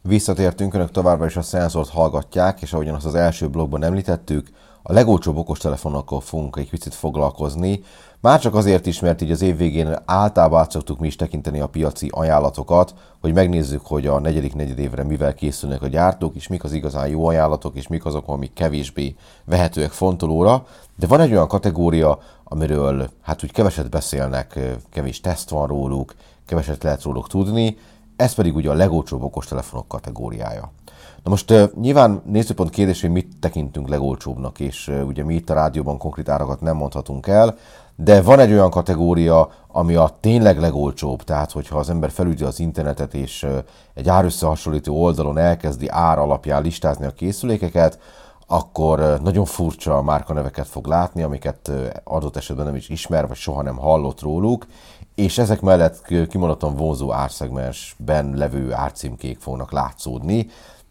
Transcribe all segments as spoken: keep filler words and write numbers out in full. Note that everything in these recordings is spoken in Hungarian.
Visszatértünk, önök továbbra is a szenzort hallgatják, és ahogyan azt az első blogban említettük, a legolcsóbb okostelefonokkal fogunk egy picit foglalkozni. Már csak azért is, mert így az év végén általában át szoktuk mi is tekinteni a piaci ajánlatokat, hogy megnézzük, hogy a negyedik negyedévre mivel készülnek a gyártók, és mik az igazán jó ajánlatok, és mik azok, amik kevésbé vehetőek fontolóra. De van egy olyan kategória, amiről hát úgy keveset beszélnek, kevés teszt van róluk, keveset lehet róluk tudni, ez pedig ugye a legolcsóbb okostelefonok kategóriája. Na most uh, nyilván nézőpont kérdés, hogy mit tekintünk legolcsóbbnak, és uh, ugye mi itt a rádióban konkrét árakat nem mondhatunk el, de van egy olyan kategória, ami a tényleg legolcsóbb, tehát hogyha az ember felügyi az internetet, és uh, egy árösszehasonlító oldalon elkezdi ár alapján listázni a készülékeket, akkor uh, nagyon furcsa márkaneveket fog látni, amiket uh, adott esetben nem is ismer, vagy soha nem hallott róluk, és ezek mellett kimondottan vonzó árszegmensben levő árcímkék fognak látszódni,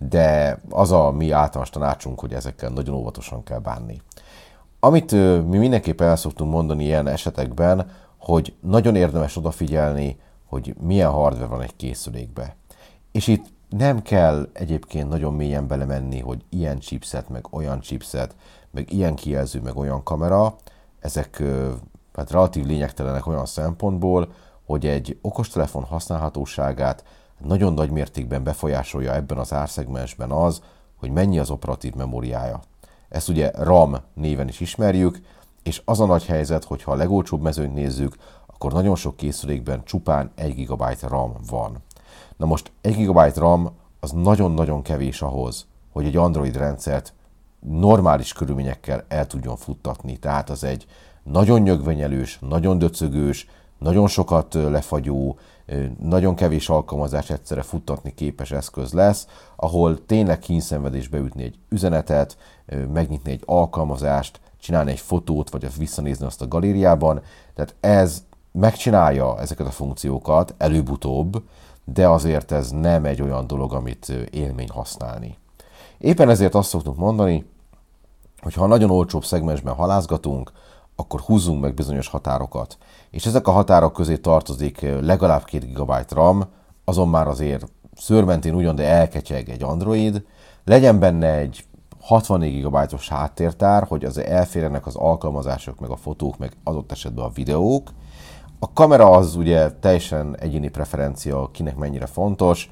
de az a mi általános tanácsunk, hogy ezekkel nagyon óvatosan kell bánni. Amit mi mindenképpen el szoktunk mondani ilyen esetekben, hogy nagyon érdemes odafigyelni, hogy milyen hardware van egy készülékbe. És itt nem kell egyébként nagyon mélyen belemenni, hogy ilyen chipset, meg olyan chipset, meg ilyen kijelző, meg olyan kamera, ezek hát relatív lényegtelenek olyan szempontból, hogy egy okostelefon használhatóságát nagyon nagy mértékben befolyásolja ebben az árszegmensben az, hogy mennyi az operatív memóriája. Ezt ugye RAM néven is ismerjük, és az a nagy helyzet, hogyha a legolcsóbb mezőnyt nézzük, akkor nagyon sok készülékben csupán egy gigabyte RAM van. Na most egy gigabyte RAM az nagyon-nagyon kevés ahhoz, hogy egy Android rendszert normális körülményekkel el tudjon futtatni. Tehát az egy nagyon nyögvenyelős, nagyon döcögős, nagyon sokat lefagyó, nagyon kevés alkalmazás egyszerre futtatni képes eszköz lesz, ahol tényleg kényszenvedés beütni egy üzenetet, megnyitni egy alkalmazást, csinálni egy fotót, vagy azt visszanézni azt a galériában. Tehát ez megcsinálja ezeket a funkciókat előbb-utóbb, de azért ez nem egy olyan dolog, amit élmény használni. Éppen ezért azt szoktunk mondani, hogy ha nagyon olcsóbb szegmensben halázgatunk, akkor húzzunk meg bizonyos határokat. És ezek a határok közé tartozik legalább két gigabyte RAM, azon már azért szőrmentén ugyan, de elketyeg egy Android, legyen benne egy hatvannégy gigabyte-os háttértár, hogy az elférjenek az alkalmazások, meg a fotók, meg adott esetben a videók. A kamera az ugye teljesen egyéni preferencia, kinek mennyire fontos,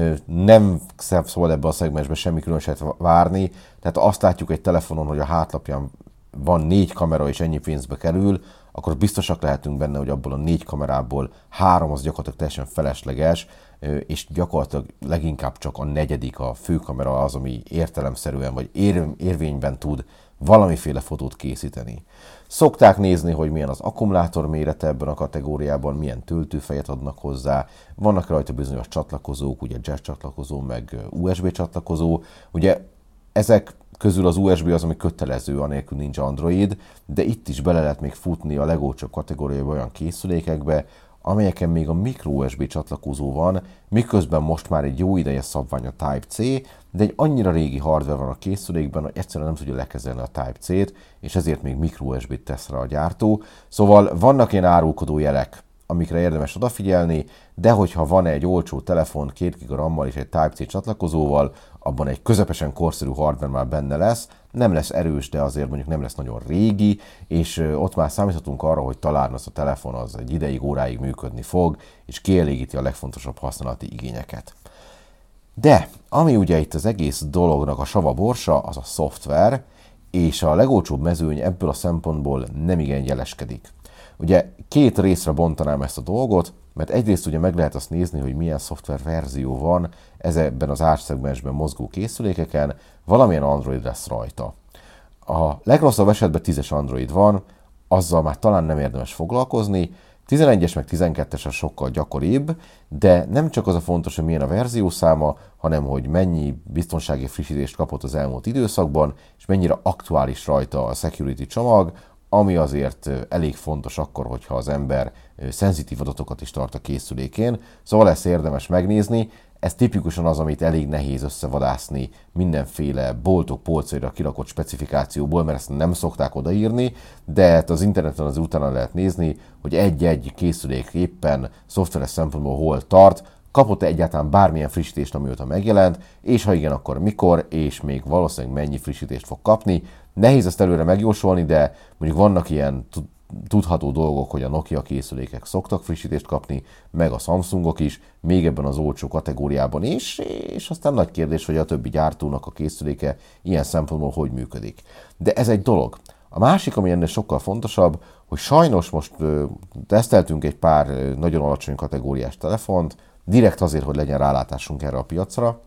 nem szabad ebbe a szegmensbe semmi különöset várni, tehát azt látjuk egy telefonon, hogy a hátlapján van négy kamera és ennyi pénzbe kerül, akkor biztosak lehetünk benne, hogy abból a négy kamerából három az gyakorlatilag teljesen felesleges, és gyakorlatilag leginkább csak a negyedik, a főkamera az, ami értelemszerűen vagy ér, érvényben tud valamiféle fotót készíteni. Szokták nézni, hogy milyen az akkumulátor mérete ebben a kategóriában, milyen töltőfejet adnak hozzá, vannak rajta bizonyos csatlakozók, ugye jack csatlakozó, meg u es bé csatlakozó, ugye ezek közül az u es bé az, ami kötelező, anélkül nincs Android, de itt is bele lehet még futni a legolcsóbb kategóriában olyan készülékekbe, amelyeken még a micro u es bé csatlakozó van, miközben most már egy jó ideje szabvány a Type-C, de egy annyira régi hardware van a készülékben, hogy egyszerűen nem tudja lekezelni a Type-C-t, és ezért még micro u es bé-t tesz rá a gyártó. Szóval vannak ilyen árulkodó jelek, amikre érdemes odafigyelni, de hogyha van egy olcsó telefon két giga RAM-mal és egy Type-C csatlakozóval, abban egy közepesen korszerű hardware már benne lesz, nem lesz erős, de azért mondjuk nem lesz nagyon régi, és ott már számíthatunk arra, hogy talán az a telefon az egy ideig, óráig működni fog, és kielégíti a legfontosabb használati igényeket. De ami ugye itt az egész dolognak a sava borsa, az a szoftver, és a legolcsóbb mezőny ebből a szempontból nem igen jeleskedik. Ugye két részre bontanám ezt a dolgot, mert egyrészt ugye meg lehet azt nézni, hogy milyen szoftver verzió van ezekben az árszegmensben mozgó készülékeken, valamilyen Android lesz rajta. A legrosszabb esetben tízes Android van, azzal már talán nem érdemes foglalkozni, tizenegyes meg tizenkettes az sokkal gyakoribb, de nem csak az a fontos, hogy milyen a verziószáma, hanem hogy mennyi biztonsági frissítést kapott az elmúlt időszakban, és mennyire aktuális rajta a security csomag, ami azért elég fontos akkor, hogyha az ember szenzitív adatokat is tart a készülékén. Szóval ezt érdemes megnézni. Ez tipikusan az, amit elég nehéz összevadászni mindenféle boltok polcaira kirakott specifikációból, mert ezt nem szokták odaírni, de az interneten az utána lehet nézni, hogy egy-egy készülék éppen szoftveres szempontból hol tart, kapott-e egyáltalán bármilyen frissítést, amióta megjelent, és ha igen, akkor mikor, és még valószínűleg mennyi frissítést fog kapni. Nehéz ezt előre megjósolni, de mondjuk vannak ilyen tudható dolgok, hogy a Nokia készülékek szoktak frissítést kapni, meg a Samsungok is, még ebben az olcsó kategóriában is, és aztán nagy kérdés, hogy a többi gyártónak a készüléke ilyen szempontból hogy működik. De ez egy dolog. A másik, ami ennél sokkal fontosabb, hogy sajnos most ö, teszteltünk egy pár ö, nagyon alacsony kategóriás telefont, direkt azért, hogy legyen rálátásunk erre a piacra,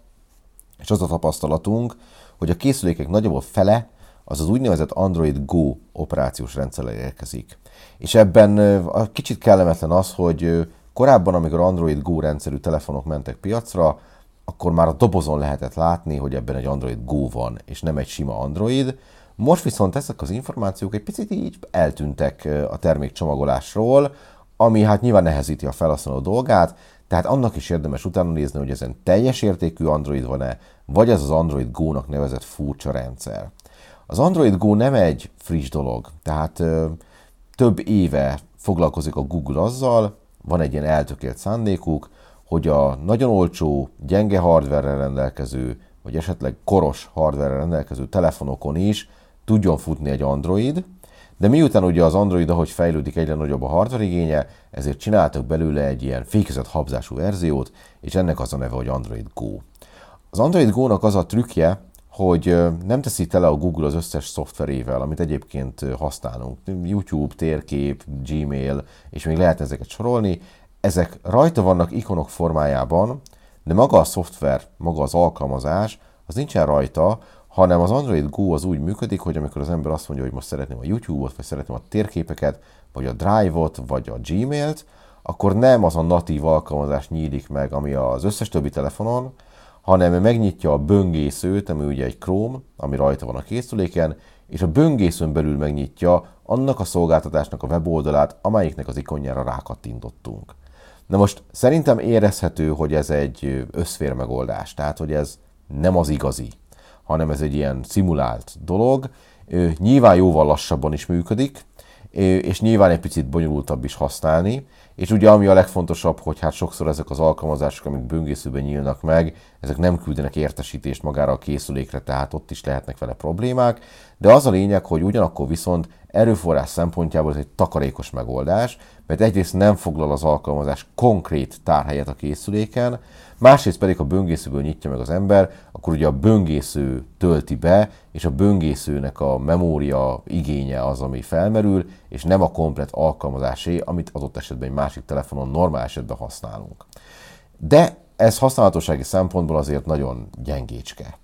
és az a tapasztalatunk, hogy a készülékek nagyjából fele az az úgynevezett Android Go operációs rendszerrel érkezik. És ebben a kicsit kellemetlen az, hogy korábban, amikor Android Go rendszerű telefonok mentek piacra, akkor már a dobozon lehetett látni, hogy ebben egy Android Go van, és nem egy sima Android. Most viszont ezek az információk egy picit így eltűntek a termékcsomagolásról, ami hát nyilván nehezíti a felhasználó dolgát, tehát annak is érdemes utána nézni, hogy ezen teljes értékű Android van-e, vagy ez az Android Go-nak nevezett furcsa rendszer. Az Android Go nem egy friss dolog, tehát ö, több éve foglalkozik a Google azzal, van egy ilyen eltökélt szándékuk, hogy a nagyon olcsó, gyenge hardverrel rendelkező, vagy esetleg koros hardverrel rendelkező telefonokon is tudjon futni egy Android, de miután ugye az Android, ahogy fejlődik, egyre nagyobb a hardware igénye, ezért csináltak belőle egy ilyen fékezett habzású verziót, és ennek az a neve, hogy Android Go. Az Android Go-nak az a trükkje, hogy nem teszi tele a Google az összes szoftverével, amit egyébként használunk. YouTube, térkép, Gmail, és még lehet ezeket sorolni. Ezek rajta vannak ikonok formájában, de maga a szoftver, maga az alkalmazás, az nincsen rajta, hanem az Android Go az úgy működik, hogy amikor az ember azt mondja, hogy most szeretném a YouTube-ot, vagy szeretném a térképeket, vagy a Drive-ot, vagy a Gmail-t, akkor nem az a natív alkalmazás nyílik meg, ami az összes többi telefonon, hanem megnyitja a böngészőt, ami ugye egy Chrome, ami rajta van a készüléken, és a böngészőn belül megnyitja annak a szolgáltatásnak a weboldalát, amelyiknek az ikonjára rákattintottunk. Na most szerintem érezhető, hogy ez egy összfér megoldás, tehát hogy ez nem az igazi, hanem ez egy ilyen szimulált dolog, nyilván jóval lassabban is működik, és nyilván egy picit bonyolultabb is használni, és ugye ami a legfontosabb, hogy hát sokszor ezek az alkalmazások, amik böngészőben nyílnak meg, ezek nem küldenek értesítést magára a készülékre, tehát ott is lehetnek vele problémák, de az a lényeg, hogy ugyanakkor viszont erőforrás szempontjából ez egy takarékos megoldás, mert egyrészt nem foglal az alkalmazás konkrét tárhelyet a készüléken, másrészt pedig, ha böngészőből nyitja meg az ember, akkor ugye a böngésző tölti be, és a böngészőnek a memória igénye az, ami felmerül, és nem a komplett alkalmazásé, amit adott esetben egy másik telefonon normál esetben használunk. De ez használhatósági szempontból azért nagyon gyengécske.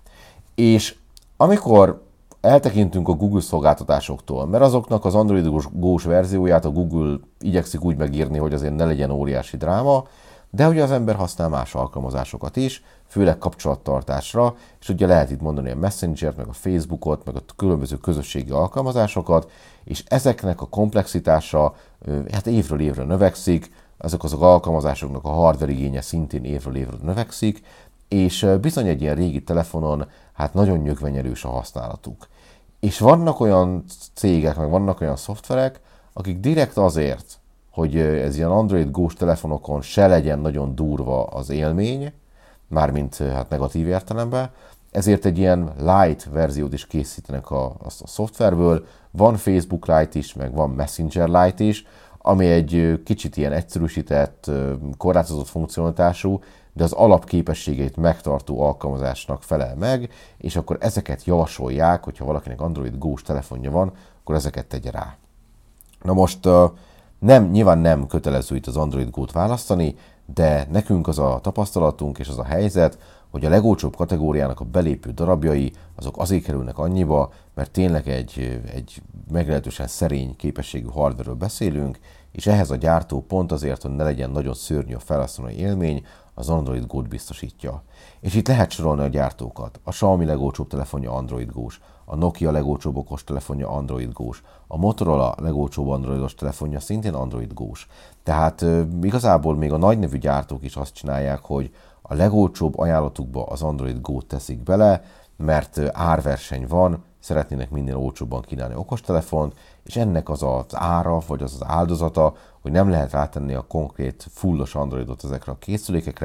És amikor eltekintünk a Google szolgáltatásoktól, mert azoknak az Android Go-s verzióját a Google igyekszik úgy megírni, hogy azért ne legyen óriási dráma, de ugye az ember használ más alkalmazásokat is, főleg kapcsolattartásra, és ugye lehet itt mondani a Messengert, meg a Facebookot, meg a különböző közösségi alkalmazásokat, és ezeknek a komplexitása hát évről évre növekszik, ezek azok alkalmazásoknak a hardware igénye szintén évről évre növekszik, és bizony egy ilyen régi telefonon hát nagyon nyögvenyelős a használatuk. És vannak olyan cégek, meg vannak olyan szoftverek, akik direkt azért, hogy ez ilyen Android Go-s telefonokon se legyen nagyon durva az élmény, mármint hát negatív értelemben, ezért egy ilyen light verziót is készítenek a, a, a szoftverből. Van Facebook Lite is, meg van Messenger Lite is, ami egy kicsit ilyen egyszerűsített, korlátozott funkcionalitású, de az alapképességeit megtartó alkalmazásnak felel meg, és akkor ezeket javasolják, hogyha valakinek Android Go-s telefonja van, akkor ezeket tegye rá. Na most nem, nyilván nem kötelező itt az Android Go-t választani, de nekünk az a tapasztalatunk és az a helyzet, hogy a legolcsóbb kategóriának a belépő darabjai azok azért kerülnek annyiba, mert tényleg egy, egy meglehetősen szerény képességű hardware-ről beszélünk, és ehhez a gyártó pont azért, hogy ne legyen nagyon szörnyű a felhasználói élmény, az Android Go-t biztosítja. És itt lehet sorolni a gyártókat. A Xiaomi legolcsóbb telefonja Android Go-s, a Nokia legolcsóbb okos telefonja Android Go-s, a Motorola legolcsóbb androidos telefonja szintén Android Go-s. Tehát e, igazából még a nagy nevű gyártók is azt csinálják, hogy a legolcsóbb ajánlatukba az Android Go-t teszik bele, mert árverseny van, szeretnének minél olcsóbban kínálni okostelefont, és ennek az az ára, vagy az az áldozata, hogy nem lehet rátenni a konkrét fullos Androidot ezekre a készülékekre,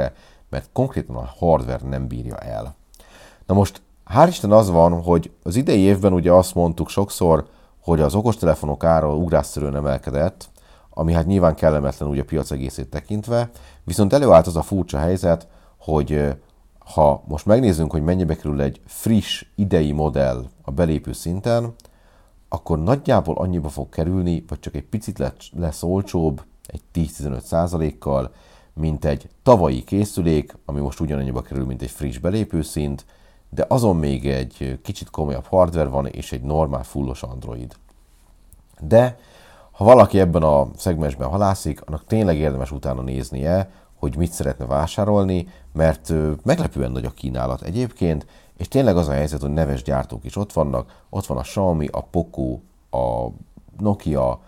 mert konkrétan a hardware nem bírja el. Na most, hál' Isten az van, hogy az idei évben ugye azt mondtuk sokszor, hogy az okostelefonok ára ugrásszerűen emelkedett, ami hát nyilván kellemetlen úgy a piac egészét tekintve, viszont előállt az a furcsa helyzet, hogy ha most megnézzünk, hogy mennyibe kerül egy friss, idei modell a belépő szinten, akkor nagyjából annyiba fog kerülni, vagy csak egy picit lesz olcsóbb, egy tíz-tizenöt százalékkal, mint egy tavalyi készülék, ami most ugyanannyiba kerül, mint egy friss belépőszint, de azon még egy kicsit komolyabb hardware van, és egy normál fullos Android. De ha valaki ebben a szegmensben halászik, annak tényleg érdemes utána néznie, hogy mit szeretne vásárolni, mert meglepően nagy a kínálat egyébként, és tényleg az a helyzet, hogy neves gyártók is ott vannak, ott van a Xiaomi, a Poco, a Nokia,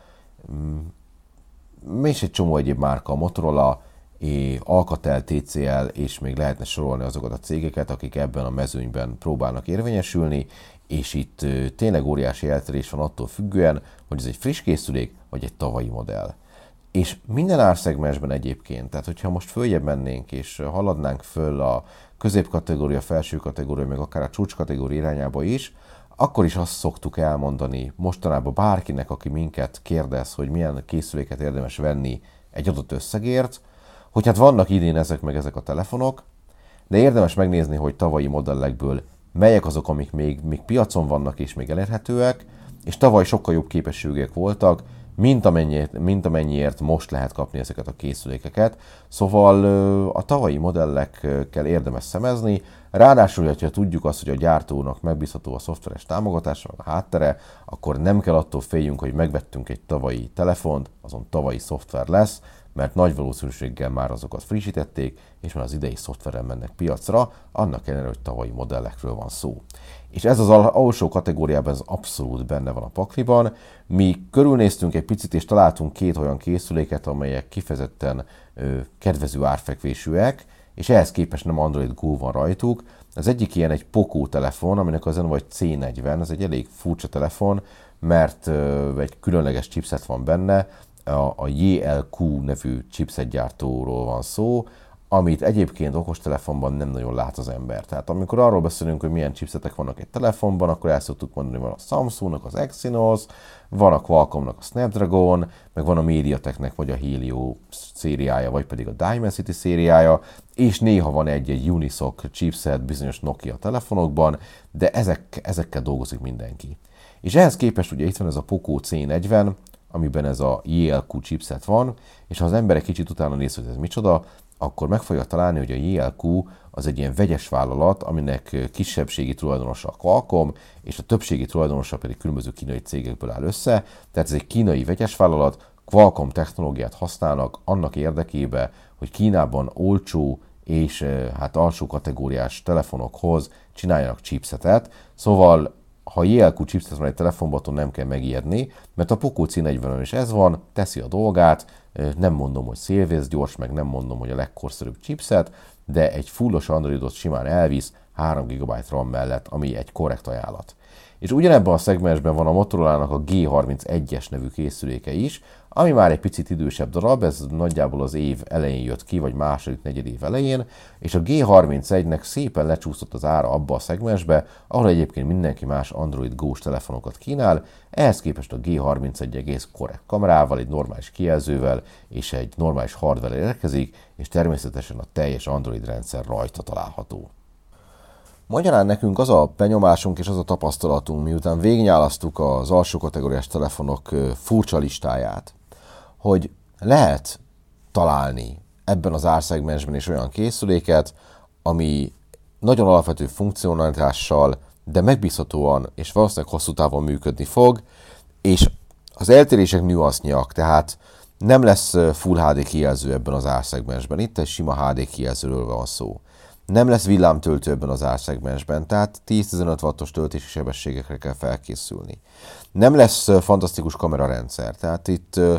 és egy csomó egyéb márka, a Motorola, Alcatel, té cé el, és még lehetne sorolni azokat a cégeket, akik ebben a mezőnyben próbálnak érvényesülni, és itt tényleg óriási eltérés van attól függően, hogy ez egy friss készülék, vagy egy tavalyi modell. És minden árszegmensben egyébként, tehát hogyha most följebb mennénk, és haladnánk föl a középkategória, felső kategória, meg akár a csúcskategória irányába is, akkor is azt szoktuk elmondani mostanában bárkinek, aki minket kérdez, hogy milyen készüléket érdemes venni egy adott összegért, hogy hát vannak idén ezek meg ezek a telefonok, de érdemes megnézni, hogy tavalyi modellekből melyek azok, amik még, még piacon vannak és még elérhetőek, és tavaly sokkal jobb képességek voltak, mint, amennyiért, mint amennyiért most lehet kapni ezeket a készülékeket. Szóval a tavalyi modellekkel érdemes szemezni, ráadásul, hogyha tudjuk azt, hogy a gyártónak megbízható a szoftveres támogatása, a háttere, akkor nem kell attól féljünk, hogy megvettünk egy tavalyi telefont, azon tavalyi szoftver lesz, mert nagy valószínűséggel már azokat frissítették, és már az idei szoftverrel mennek piacra, annak ellenére, hogy tavalyi modellekről van szó. És ez az alsó kategóriában ez abszolút benne van a pakliban. Mi körülnéztünk egy picit, és találtunk két olyan készüléket, amelyek kifejezetten ö, kedvező árfekvésűek, és ehhez képest nem Android Go van rajtuk. Az egyik ilyen egy Poco telefon, aminek az vagy cé negyven, ez egy elég furcsa telefon, mert ö, egy különleges chipset van benne, a, a jé el kú nevű chipsetgyártóról van szó, amit egyébként okostelefonban nem nagyon lát az ember. Tehát amikor arról beszélünk, hogy milyen chipsetek vannak egy telefonban, akkor el szoktuk mondani, hogy van a Samsungnak az Exynos, van a Qualcommnak a Snapdragon, meg van a MediaTeknek vagy a Helio szériája, vagy pedig a Dimensity szériája, és néha van egy-egy Unisoc chipset bizonyos Nokia telefonokban, de ezek, ezekkel dolgozik mindenki. És ehhez képest ugye itt van ez a Poco cé negyven, amiben ez a jé el kú chipset van, és ha az ember egy kicsit utána néz, hogy ez micsoda, akkor meg fogja találni, hogy a jé el kú az egy ilyen vegyes vállalat, aminek kisebbségi tulajdonosa a Qualcomm, és a többségi tulajdonosa pedig különböző kínai cégekből áll össze. Tehát ez egy kínai vegyes vállalat, Qualcomm technológiát használnak annak érdekében, hogy Kínában olcsó és hát alsó kategóriás telefonokhoz csináljanak chipsetet. Szóval ha jé el kú chipset van egy telefonban, nem kell megijedni, mert a Poco cé negyvenen is ez van, teszi a dolgát, nem mondom, hogy szélvész gyors, meg nem mondom, hogy a legkorszerűbb chipset, de egy fullos Androidot simán elvisz három gigabyte RAM mellett, ami egy korrekt ajánlat. És ugyanebben a szegmensben van a Motorolának a gé harmincegyes nevű készüléke is, ami már egy picit idősebb darab, ez nagyjából az év elején jött ki, vagy második negyed év elején, és a gé harmincegynek szépen lecsúszott az ára abba a szegmensbe, ahol egyébként mindenki más Android Go-s telefonokat kínál, ehhez képest a gé harmincegy egész korrekt kamerával, egy normális kijelzővel és egy normális hardware érkezik, és természetesen a teljes Android rendszer rajta található. Magyarán nekünk az a benyomásunk és az a tapasztalatunk, miután végignyálasztuk az alsó kategóriás telefonok furcsa listáját, hogy lehet találni ebben az árszegmensben is olyan készüléket, ami nagyon alapvető funkcionalitással, de megbízhatóan és valószínűleg hosszú távon működni fog, és az eltérések nüansznyiak, tehát nem lesz Full há dé kijelző ebben az árszegmensben, itt egy sima há dé kijelzőről van szó. Nem lesz villámtöltő ebben az árszegmensben, tehát tíz-tizenöt wattos töltési sebességekre kell felkészülni. Nem lesz fantasztikus kamerarendszer, tehát itt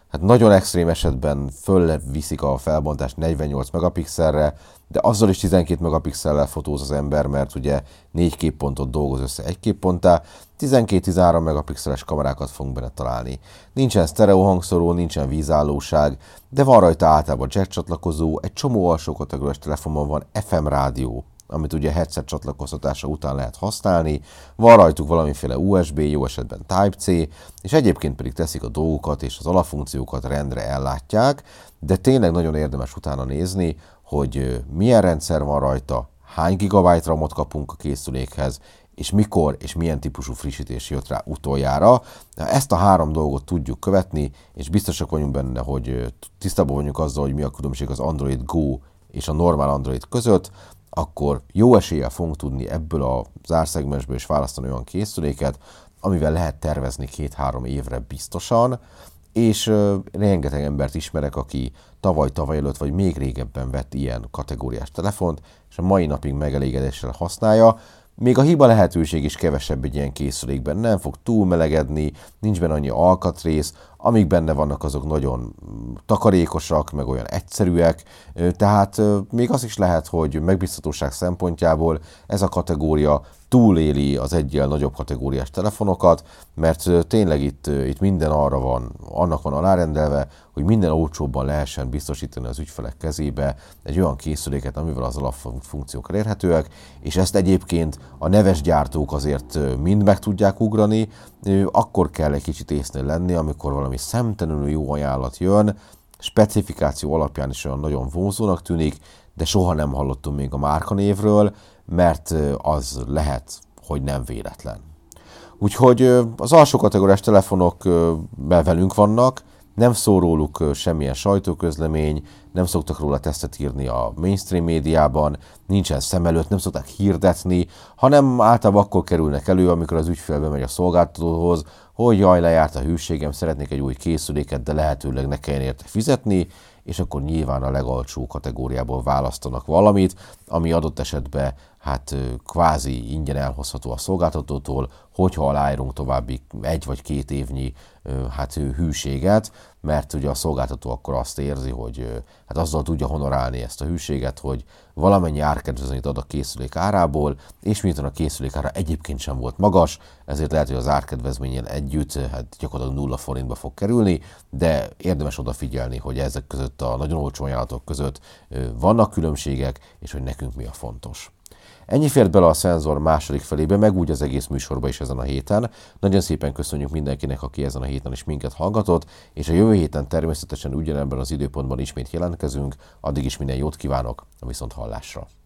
Hát nagyon extrém esetben fölviszik a felbontást negyvennyolc megapixelre, de azzal is tizenkét megapixellel fotóz az ember, mert ugye négy képpontot dolgoz össze egy képponttá, tizenkét-tizenhárom megapixeles kamerákat fogunk benne találni. Nincsen sztereó hangszóró, nincsen vízállóság, de van rajta általában jack csatlakozó, egy csomó alsó kategóriás telefonban van ef em rádió, amit ugye headset csatlakoztatása után lehet használni, van rajtuk valamiféle u es bé, jó esetben Type-C, és egyébként pedig teszik a dolgokat és az alapfunkciókat rendre ellátják, de tényleg nagyon érdemes utána nézni, hogy milyen rendszer van rajta, hány gigabyte ramot kapunk a készülékhez, és mikor és milyen típusú frissítés jött rá utoljára. Ezt a három dolgot tudjuk követni, és biztosak vagyunk benne, hogy tisztában vagyunk azzal, hogy mi a különbség az Android Go és a normál Android között, akkor jó eséllyel fogunk tudni ebből az árszegmensből is választani olyan készüléket, amivel lehet tervezni két-három évre biztosan, és uh, rengeteg embert ismerek, aki tavaly-tavaly előtt, vagy még régebben vett ilyen kategóriás telefont, és a mai napig megelégedéssel használja. Még a hiba lehetőség is kevesebb egy ilyen készülékben, nem fog túlmelegedni, nincs benne annyi alkatrész, amik benne vannak, azok nagyon takarékosak, meg olyan egyszerűek, tehát még az is lehet, hogy megbízhatóság szempontjából ez a kategória túléli az egyel nagyobb kategóriás telefonokat, mert tényleg itt, itt minden arra van, annak van alárendelve, hogy minden olcsóbban lehessen biztosítani az ügyfelek kezébe egy olyan készüléket, amivel az alapfunkciók elérhetőek, és ezt egyébként a neves gyártók azért mind meg tudják ugrani, akkor kell egy kicsit észnél lenni, amikor valami szemtelenül jó ajánlat jön, specifikáció alapján is olyan nagyon vonzónak tűnik, de soha nem hallottunk még a márkanévről, mert az lehet, hogy nem véletlen. Úgyhogy az alsó kategóriás telefonok velünk vannak, nem szól róluk semmilyen sajtóközlemény, nem szoktak róla tesztet írni a mainstream médiában, nincsen szem előtt, nem szokták hirdetni, hanem általában akkor kerülnek elő, amikor az ügyfél bemegy a szolgáltatóhoz, hogy jaj, lejárt a hűségem, szeretnék egy új készüléket, de lehetőleg ne kelljen érte fizetni, és akkor nyilván a legalcsó kategóriából választanak valamit, ami adott esetben hát kvázi ingyen elhozható a szolgáltatótól, hogyha aláírunk további egy vagy két évnyi hát hűséget, mert ugye a szolgáltató akkor azt érzi, hogy hát azzal tudja honorálni ezt a hűséget, hogy valamennyi árkedvezményt ad a készülék árából, és miután a készülék ára egyébként sem volt magas, ezért lehet, hogy az árkedvezménnyel együtt hát gyakorlatilag nulla forintba fog kerülni, de érdemes odafigyelni, hogy ezek között a nagyon olcsó ajánlatok között vannak különbségek, és hogy nekünk mi a fontos. Ennyi fért bele a szenzor második felébe, meg úgy az egész műsorba is ezen a héten. Nagyon szépen köszönjük mindenkinek, aki ezen a héten is minket hallgatott, és a jövő héten természetesen ugyanebben az időpontban ismét jelentkezünk. Addig is minden jót kívánok, a viszonthallásra!